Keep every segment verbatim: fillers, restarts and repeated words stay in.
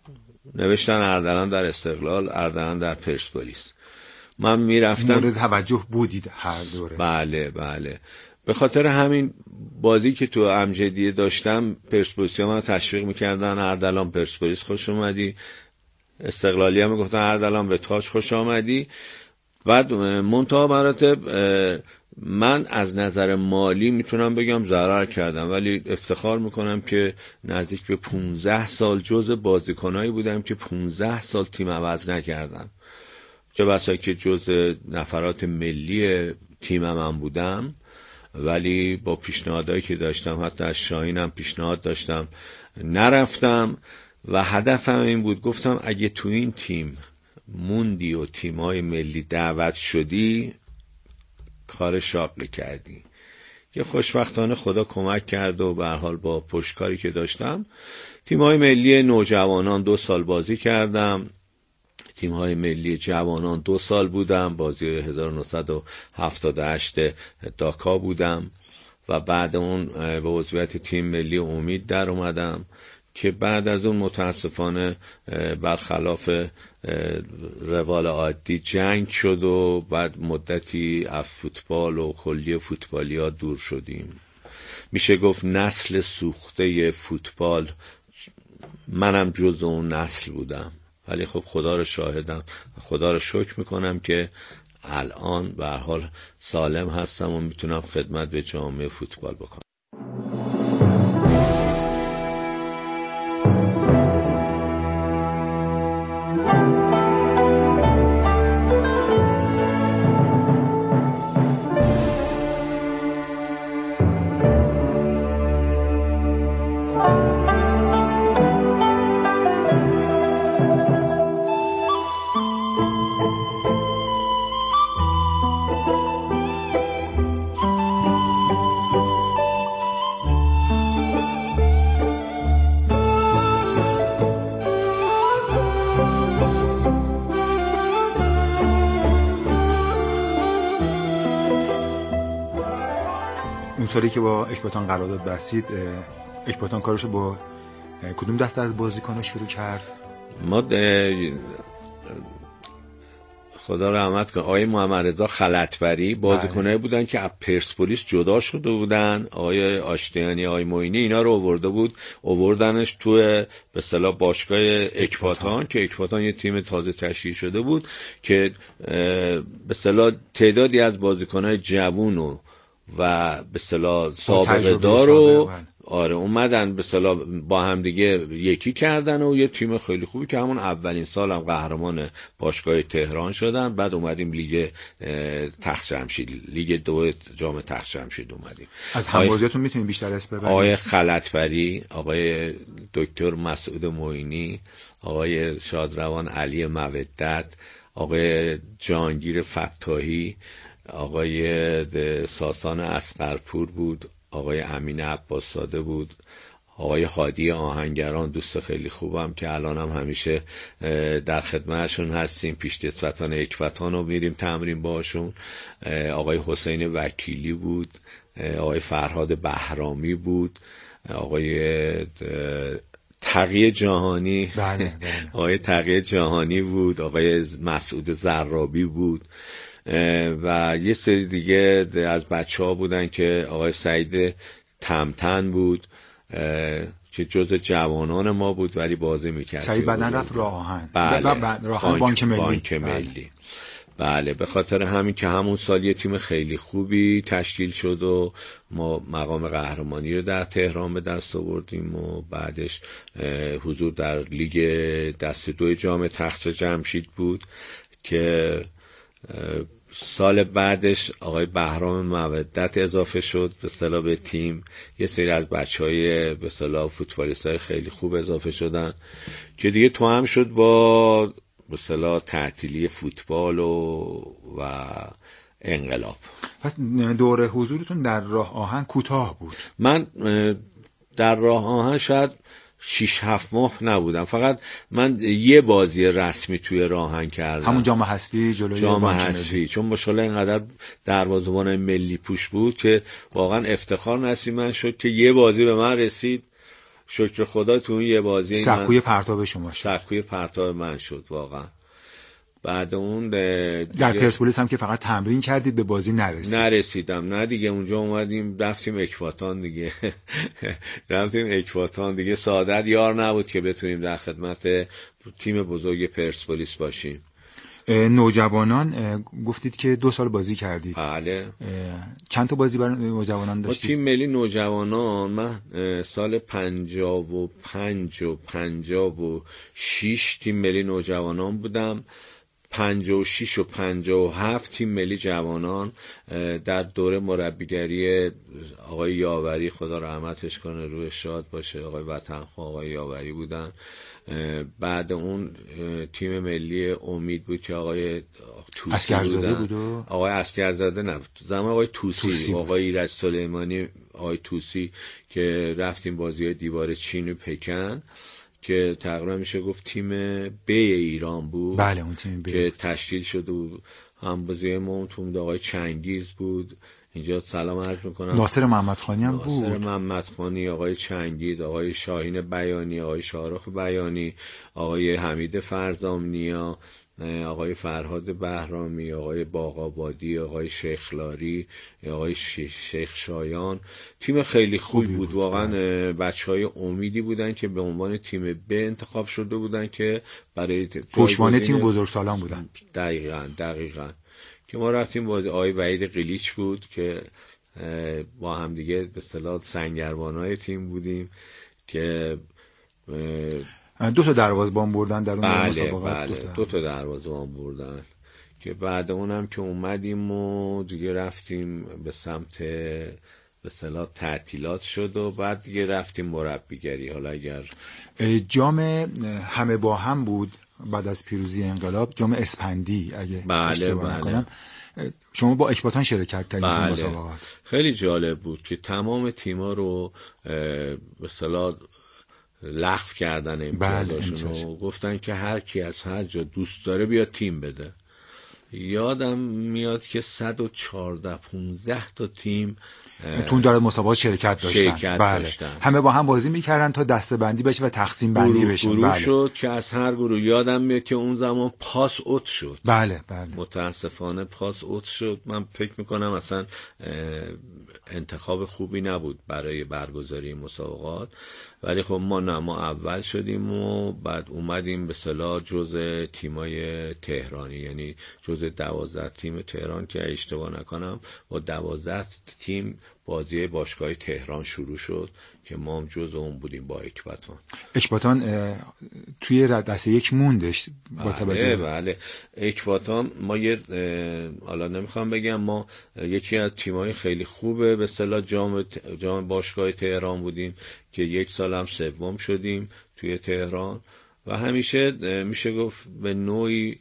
نوشتن اردلان در استقلال، اردلان در پرسپولیس. من میرفتم مورد توجه بودید هر دوره. بله بله. به خاطر همین بازی که تو امجدیه داشتم پرسپولیسیا من تشویق میکردن، اردلان پرسپولیس خوش اومدی، استقلالی هم میگفتن اردلان به تاج خوش آمدی. بعد منتها مراتب من از نظر مالی میتونم بگم ضرر کردم، ولی افتخار میکنم که نزدیک به پونزده سال جزء بازیکنایی بودم که پونزده سال تیم عوض نکردم، چه بسا که جزء نفرات ملی تیم من بودم، ولی با پیشنهادایی که داشتم، حتی از شاهینم پیشنهاد داشتم نرفتم و هدفم این بود، گفتم اگه تو این تیم موندی و تیمای ملی دعوت شدی کار شاقی کردی. که خوشبختانه خدا کمک کرد و به هر حال با پشتکاری که داشتم تیمای ملی نوجوانان دو سال بازی کردم، تیم‌های ملی جوانان دو سال بودم، بازی هزار و نهصد و هفتاد و هشت داکا بودم و بعد اون به عضویت تیم ملی امید در اومدم که بعد از اون متاسفانه برخلاف روال عادی جنگ شد و بعد مدتی از فوتبال و کلیه فوتبالیا دور شدیم. میشه گفت نسل سوخته فوتبال منم جز اون نسل بودم، ولی خب خدا رو شاهدم، خدا رو شکر میکنم که الان به هر حال سالم هستم و میتونم خدمت به جامعه فوتبال بکنم. اون سالی که با اکباتان قرارداد بستید، اکباتان کارشو با کدوم دسته از بازیکن‌ها شروع کرد؟ ما خدا رحمت کنه آقای محمد رضا خلعتبری بازیکنایی بودن که از پرسپولیس جدا شده بودن، آقای آشتیانی، آقای معینی اینا رو آورده بود، آوردنش تو به اصطلاح باشگاه اکباتان که اکباتان یه تیم تازه تشکیل شده بود که به اصطلاح تعدادی از بازیکنای جوون و و به اصطلاح سابقه دار رو آره اومدن به اصطلاح با هم دیگه یکی کردن و یه تیم خیلی خوبی که همون اولین سال هم قهرمان باشگاه تهران شدن. بعد اومدیم لیگ تخت جمشید، لیگ دو جام تخت جمشید اومدیم. از همبازیاتون میتونید بیشتر اسم ببرید؟ آقای خلعتبری، آقای دکتر مسعود معینی، آقای شادروان علی مودت، آقای جهانگیر فتاحی، آقای ساسان اصغرپور بود، آقای امین عباسزاده بود، آقای هادی آهنگران دوست خیلی خوبم که الان هم همیشه در خدمتشون هستیم، پیشکسوتان اکباتان رو میریم تمرین باشون، آقای حسین وکیلی بود، آقای فرهاد بهرامی بود، آقای تقی جهانی بله بله. آقای تقی جهانی بود، آقای مسعود زرابی بود و یه سری دیگه از بچه ها بودن که آقای سعید تمتن بود که جز جوانان ما بود ولی بازی میکرد. سعید بعدن رفت راه آهن. بله. راه آهن بانک ملی. بانک ملی. بله به خاطر همین که همون سال یه تیم خیلی خوبی تشکیل شد و ما مقام قهرمانی رو در تهران به دست آوردیم و بعدش حضور در لیگ دست دو جام تخت جمشید بود که سال بعدش آقای بهرام مودت اضافه شد به اصطلاح به تیم. یه سری از بچهای به اصطلاح فوتبالیستای خیلی خوب اضافه شدن که دیگه تو هم شد با به اصطلاح تعطیلی فوتبال و و انقلاب. پس دوره حضورتون در راه آهن کوتاه بود؟ من در راه آهن شاید شیش هفت ماه نبودم، فقط من یه بازی رسمی توی راهن کردم، همون جام حذفی جلوی جام حذفی، چون ماشاءالله اینقدر دروازه‌بان ملی پوش بود که واقعا افتخار نصیب من شد که یه بازی به من رسید شکر خدا تو اون یه بازی سکوی پرتاب شما شد. سکوی پرتاب من شد واقعا. بعد اون در پرسپولیس هم که فقط تمرین کردید، به بازی نرسید؟ نرسیدم، نه دیگه. اونجا اومدیم رفتیم اکباتان دیگه رفتیم اکباتان دیگه. سعادت یار نبود که بتونیم در خدمت تیم بزرگ پرسپولیس باشیم. نوجوانان گفتید که دو سال بازی کردید. بله. چند تا بازی برای نوجوانان داشتید؟ تیم ملی نوجوانان من سال پنجاه و پنج و پنجاه و شش تیم ملی نوجوانان بودم. پنجاه و شش و پنجاه و هفت تیم ملی جوانان در دوره مربیگری آقای یاوری، خدا رحمتش کنه، روح شاد باشه، آقای وطنخواه آقای یاوری بودن. بعد اون تیم ملی امید بود که آقای توسی بودن. بود و... آقای اسکرزاده نه، زمان آقای توسی, توسی آقای ایرج سلیمانی، آقای توسی که رفتیم بازی دیوار چین و پکن که تقریبا میشه گفت تیم بی ایران بود. بله اون تیم بی که تشکیل شده بود. هم بازی ما تو آقای چنگیز بود. اینجا سلام عرض میکنم. ناصر محمدخانی هم بود. ناصر محمدخانی، آقای چنگیز، آقای شاهین بیانی، آقای شارخ بیانی، آقای حمید فرزامنیا، آقای فرهاد بهرامی، آقای باغ‌آبادی، آقای شیخلاری، آقای شیخ شایان. تیم خیلی خوبی بود, بود. واقعا بچهای امیدی بودن که به عنوان تیم ب انتخاب شده بودن که برای پشتوانه تیم بزرگسالان بودن. دقیقاً دقیقاً که ما رفتیم با آقای وحید قلیچ بود که با هم دیگه به اصطلاح سنگربانای تیم بودیم که دو تا دروازه‌بان بردن در اون بله مسابقات. بله دو تا دروازه‌بان بردن که بعد اونم که اومدیم و دیگه رفتیم به سمت به اصطلاح تعطیلات شد و بعد دیگه رفتیم مربیگری. حالا اگر جام همه با هم بود بعد از پیروزی انقلاب، جام اسپندی اگه اشتباه نکنم، شما با اکباتان شرکت کردید بله. این مسابقات خیلی جالب بود که تمام تیم‌ها رو به اصطلاح لغو کردن امتیازشون و گفتن که هر کی از هر جا دوست داره بیاد تیم بده. یادم میاد که صد و چهارده پانزده تا تیم تون داره مسابقات شرکت داشتن. شرکت بله. داشتن. همه با هم بازی میکردن تا دسته بندی بشه و تقسیم بندی گروه بشه. گروه بله. شد که از هر گروه یادم میاد که اون زمان پاس اوت شد. بله بله. متاسفانه پاس اوت شد. من فکر میکنم اصلا انتخاب خوبی نبود برای برگزاری مسابقات، ولی خب ما نه، ما اول شدیم و بعد اومدیم به اصطلاح جزء تیمای تهرانی، یعنی جزء دوازده تیم تهران که اشتباه نکنم با دوازده تیم بازی باشگاه تهران شروع شد که ما هم جزء اون بودیم با اکباتان. اکباتان توی دسته یک موندش با توجه بله بله. اکباتان ما یه حالا نمیخوام بگم، ما یکی از تیمای خیلی خوبه به اصطلاح جام جام باشگاه تهران بودیم که یک سال هم سوم شدیم توی تهران و همیشه میشه گفت به نوعی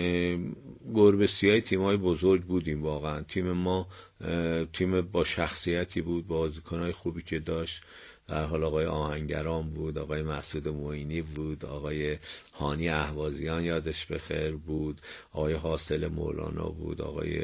گربه سیاه تیمای بزرگ بودیم. واقعا تیم ما تیم با شخصیتی بود، بازیکنای خوبی که داشت. در حال آقای آهنگران بود، آقای مسعود معینی بود، آقای هانی اهوازیان یادش بخیر بود، آقای حاصل مولانا بود، آقای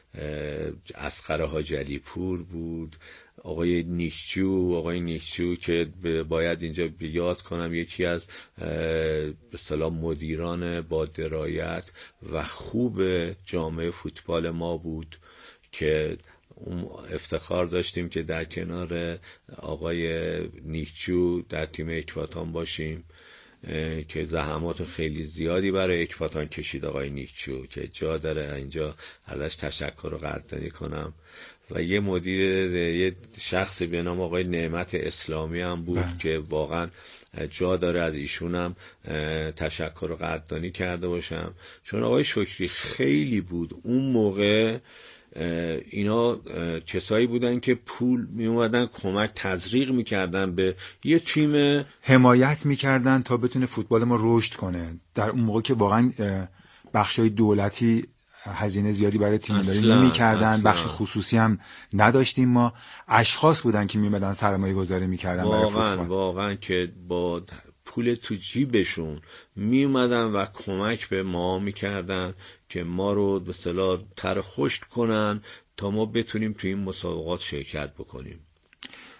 اصغر حاجی پور بود، آقای نیکچو آقای نیکچو که باید اینجا یاد کنم یکی از به اصطلاح مدیران با درایت و خوب جامعه فوتبال ما بود که افتخار داشتیم که در کنار آقای نیکچو در تیم اکباتان باشیم که زحمات خیلی زیادی برای اکباتان کشید آقای نیکچو که جا داره اینجا ازش تشکر و قدردانی کنم. و یه مدیر یه شخصی به نام آقای نعمت اسلامی هم بود بله. که واقعا جا داره از ایشون هم تشکر و قدردانی کرده باشم، چون آقای شکری خیلی بود اون موقع. اینا کسایی بودن که پول می اومدن کمک تزریق میکردن به یه تیم، حمایت میکردن تا بتونه فوتبال ما رشد کنه. در اون موقع که واقعا بخشای دولتی هزینه زیادی برای تیم داری نمی‌کردن، بخش خصوصی هم نداشتیم. ما اشخاص بودن که میمدن سرمایه گذاری میکردن برای فوتبال. واقعا واقعا که با پول تو جیبشون میومدن و کمک به ما میکردن که ما رو به اصطلاح تر خشک کنن تا ما بتونیم تو این مسابقات شرکت بکنیم.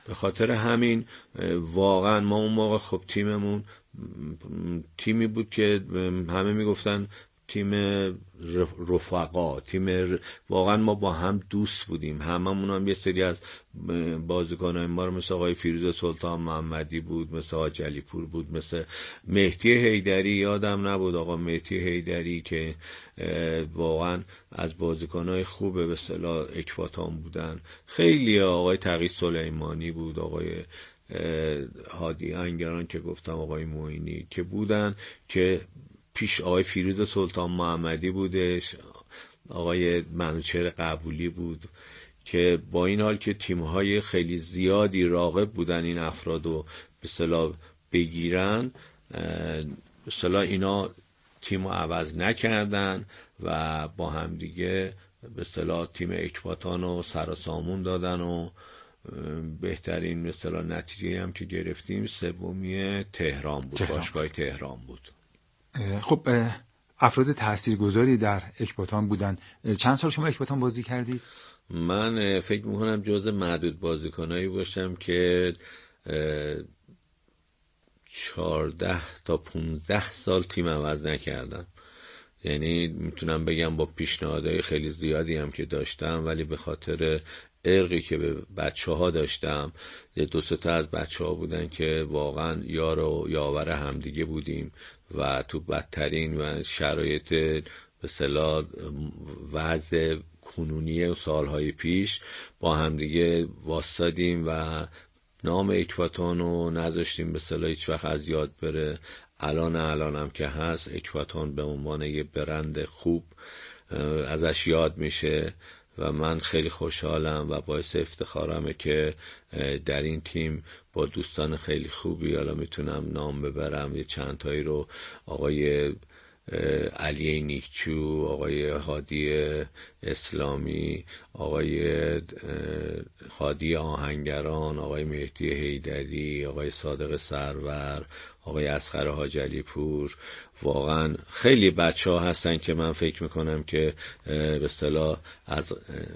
به خاطر همین واقعا ما اون موقع خب تیممون تیمی بود که همه میگفتن تیم رفقا، تیم واقعا ما با هم دوست بودیم، هممون هم یه سری از بازیکنان ما مثل آقای فیروز سلطان محمدی بود، مثل آقای جلیپور بود، مثل مهدی حیدری، یادم نبود آقا مهدی حیدری که واقعا از بازیکنای خوبه به اصطلاح اکباتان بودن، خیلی آقای تقی سلیمانی بود، آقای هادی انگران که گفتم، آقای معینی که بودن که پیش آقای فیروز سلطان محمدی بودش، آقای منوچهر قبولی بود که با این حال که تیم‌های خیلی زیادی راغب بودن این افرادو به اصطلاح بگیرن، به اصطلاح اینا تیمو عوض نکردن و با هم دیگه به اصطلاح تیم اکباتانو سر و سامون دادن و بهترین به اصطلاح نتیجه هم که گرفتیم سومی تهران بود، باشگاه تهران بود. خب افراد تاثیرگذاری در اکباتان بودن. چند سال شما اکباتان بازی کردید؟ من فکر میکنم جز معدود بازیکنایی باشم که چهارده تا پونزده سال تیم عوض نکردم. یعنی میتونم بگم با پیشنهادهای خیلی زیادی هم که داشتم، ولی به خاطر ارقی که به بچه ها داشتم، یه دو سه تا از بچه ها بودن که واقعا یار و یاور همدیگه بودیم و تو بدترین و شرایط به اصطلاح وضع کنونی سالهای پیش با همدیگه واسطادیم و نام اکباتان رو نذاشتیم به اصطلاح هیچ وقت از یاد بره. الان الانم که هست اکباتان به عنوان یه برند خوب ازش یاد میشه و من خیلی خوشحالم و باعث افتخارمه که در این تیم با دوستان خیلی خوبی، حالا میتونم نام ببرم یه چند تایی رو، آقای علی نیکچو، آقای هادی اسلامی، آقای هادی آهنگران، آقای مهدی حیدری، آقای صادق سرور، آقای اصغر حاج علی پور، واقعا خیلی بچه ها هستن که من فکر میکنم که به اصطلاح از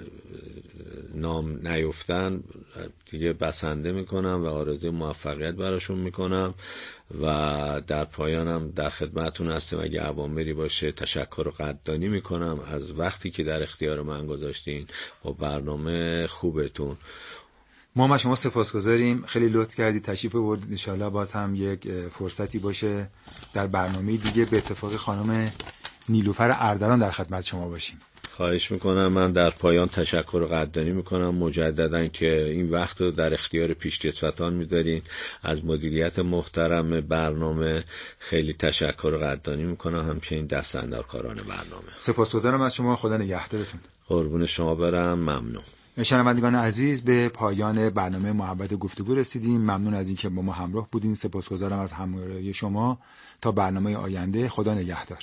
نام نیفتن دیگه بسنده میکنم و آرزوی موفقیت براشون میکنم و در پایانم در خدمتون هستم. اگه اوامری باشه تشکر و قدردانی میکنم از وقتی که در اختیار من گذاشتین با برنامه خوبتون. ما ما شما سپاسگزاریم، خیلی لطف کردید تشریف بردید. ان شاءالله باز هم یک فرصتی باشه در برنامه دیگه به اتفاق خانم نیلوفر اردلان در خدمت شما باشیم. خواهش میکنم. من در پایان تشکر و قدردانی میکنم مجددا که این وقت رو در اختیار پیشکسوتان میذارین. از مدیریت محترم برنامه خیلی تشکر و قدردانی میکنم، همچنین دستاندرکاران برنامه. سپاسگزارم از شما، خدا نگهدارتون. قربون شما برم، ممنون. شنوندگان عزیز، به پایان برنامه محبت گفتگو رسیدیم. ممنون از اینکه با ما همراه بودین. سپاسگزارم از همراهی شما. تا برنامه آینده، خدا نگهدار.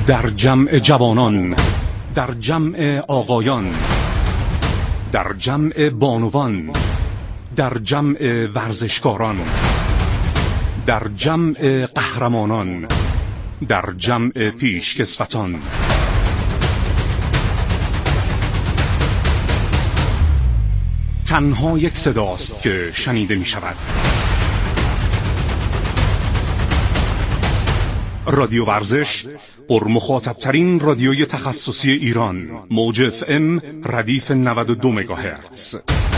در جمع جوانان، در جمع آقایان، در جمع بانوان، در جمع ورزشکاران، در جمع قهرمانان، در جمع پیشکسوتان، تنها یک صداست که شنیده می شود. رادیو ورزش، پرمخاطب‌ترین رادیوی تخصصی ایران، موج اف ام ردیف نود و دو مگاهرتز.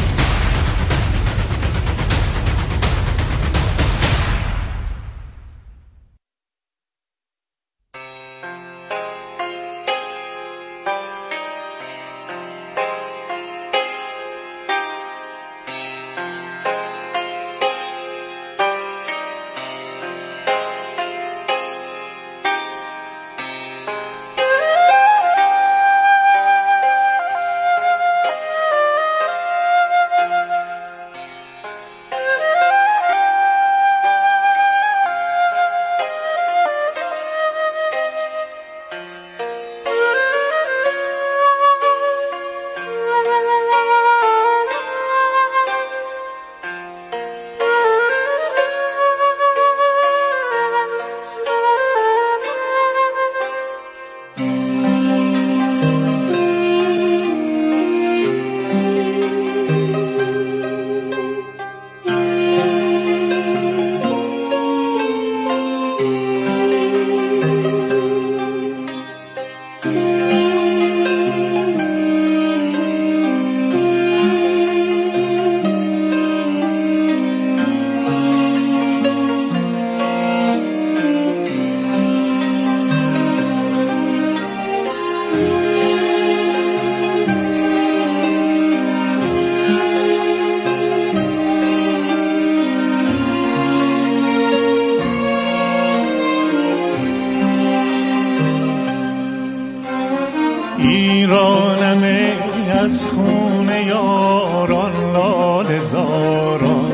از خون یاران لاله زاران،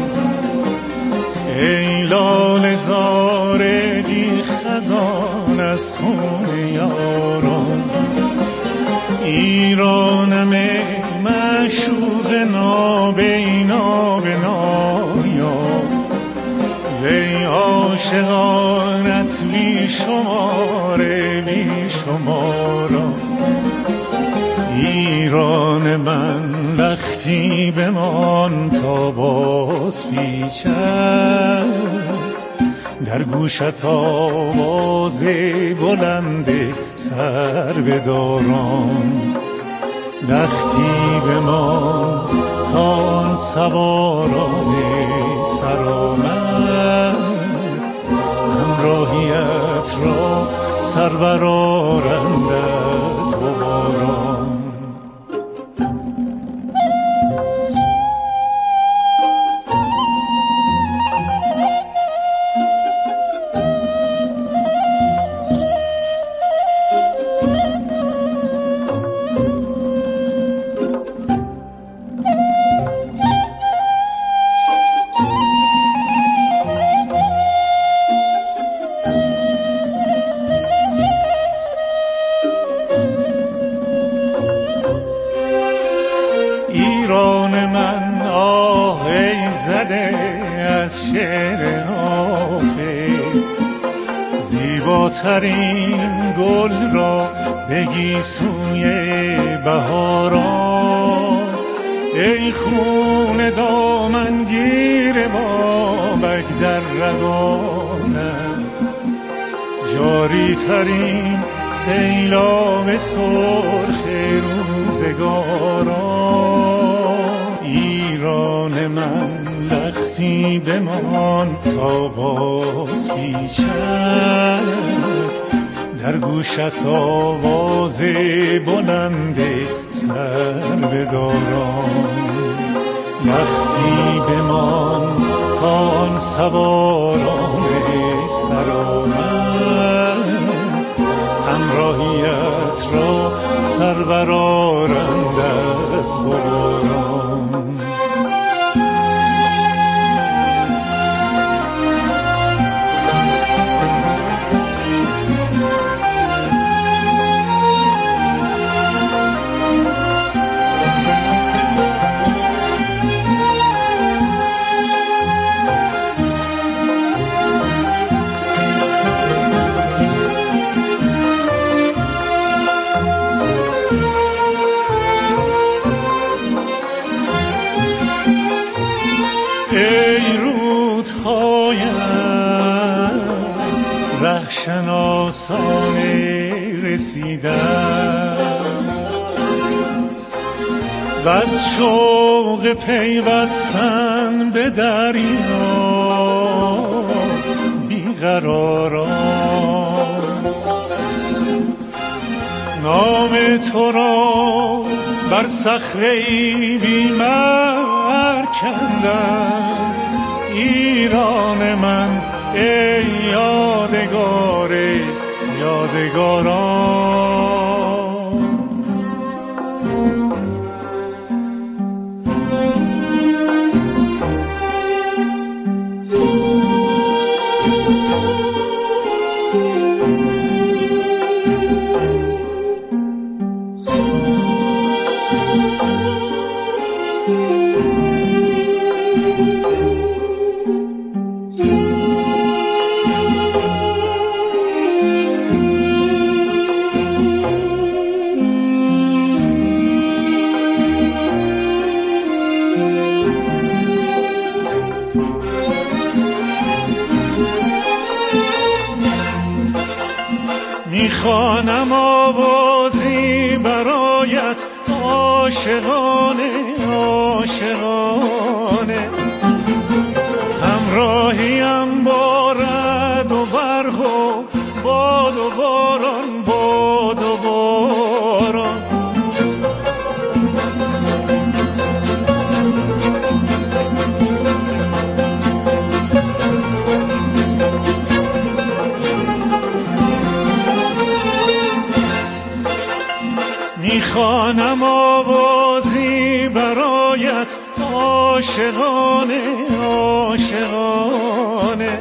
ای لاله زار بی خزان از خون یاران. ایرانم ای معشوق نابینا به نایاب، وی عاشقانت بی شمار بی شماران. ایران من لختی بمان تا باز پیچد، در گوشت آواز بلند سر بداران. لختی بمان تا آن سواران سرآمد، همراهیت را سر برآرند از غباران. ایران من آه ای زده از شعر حافظ، زیباترین گل را بگی سوی بهاران. ای خون دامنگیر بابک در رگانت، جاری ترین سیلاب سرخ روزگاران. ایران من لختی بمان تا باز پیچد، در گوشت آواز بلند سر بداران. لختی بمان تا آن سواران سرآمد، همراهیت را سر برآرند از غباران. آسانه رسیدن و از شوق پیوستن به دریا بیقراران نام تو را بر صخره‌ای بی‌مرگ کندم ایران من ای یادگار یادگاران میخوانم آوازی برایت عاشقانه عاشقانه همراهیم با رعد و برق و باد و باران باد و باران میخوانم آوازی برایت عاشقانه عاشقانه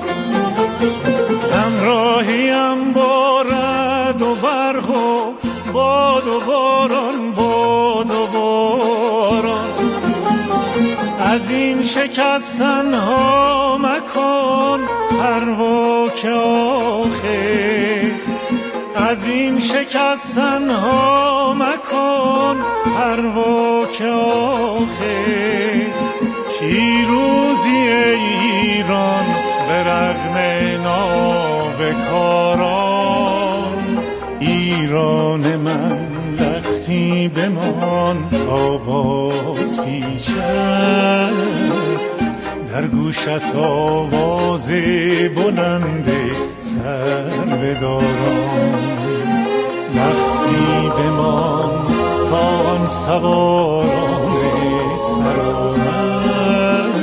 همراهیم با رعد و برق و باد و باران باد و باران از این شکستن ها مکن پروا که آخر از این شکستن ها مکن پروا که آخر پیروزی ایران به رغم نابکاران ایران من لختی بمان تا باز پیچد در گوشت آواز بلند سر بداران لختی بمان تا آن سواران سرآمد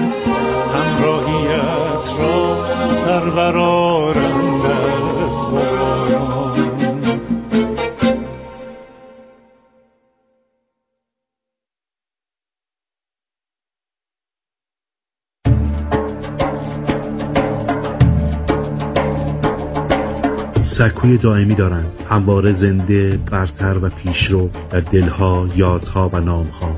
همراهیت را سر برآرند از باران. سکوی دائمی دارند، همواره زنده، برتر و پیشرو در دلها، یادها و نامها.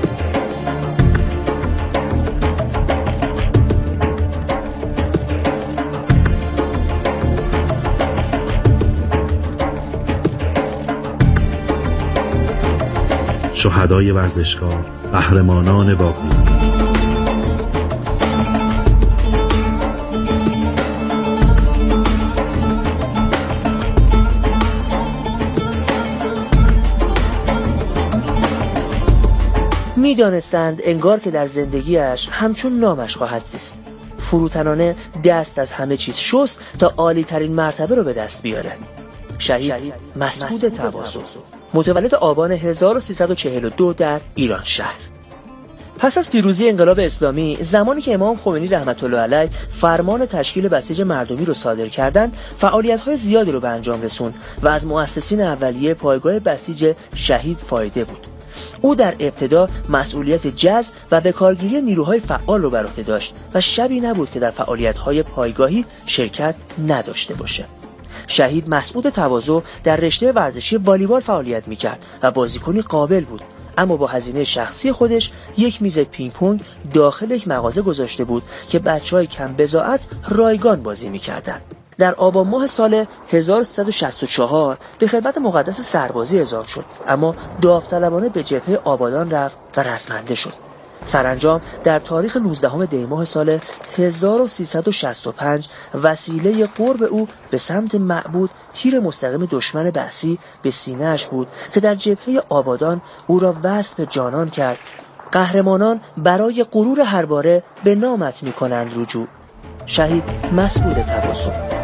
شهدای ورزشکار، قهرمانان واقعی. می‌دانستند انگار که در زندگیش همچون نامش خواهد زیست. فروتنانه دست از همه چیز شست تا عالی ترین مرتبه رو به دست بیاره. شهید مسعود تواضع، متولد آبان هزار و سیصد و چهل و دو در ایران شهر. پس از پیروزی انقلاب اسلامی، زمانی که امام خمینی رحمت الله علیه فرمان تشکیل بسیج مردمی رو صادر کردند، فعالیت‌های زیادی رو به انجام رسوند و از مؤسسین اولیه پایگاه بسیج شهید فایده بود. او در ابتدا مسئولیت جذب و بکارگیری نیروهای فعال رو بر عهده داشت و شبی نبود که در فعالیت‌های پایگاهی شرکت نداشته باشه. شهید مسعود تواضع در رشته ورزشی والیبال فعالیت می‌کرد و بازیکنی قابل بود، اما با هزینه شخصی خودش یک میز پینگ پونگ داخل یک مغازه گذاشته بود که بچه‌های کم بضاعت رایگان بازی می‌کردند. در آبان ماه سال هزار و سیصد و شصت و چهار به خدمت مقدس سربازی اعزام شد، اما داوطلبانه به جبهه آبادان رفت و رزمنده شد. سرانجام در تاریخ نوزدهم دی‌ماه سال هزار و سیصد و شصت و پنج وسیله قرب او به سمت معبود تیر مستقیم دشمن بعثی به سینه‌اش بود که در جبهه آبادان او را وصل به جانان کرد. قهرمانان برای غرور هر باره به نامت می‌کنند رجوع. شهید مسعود تواصل.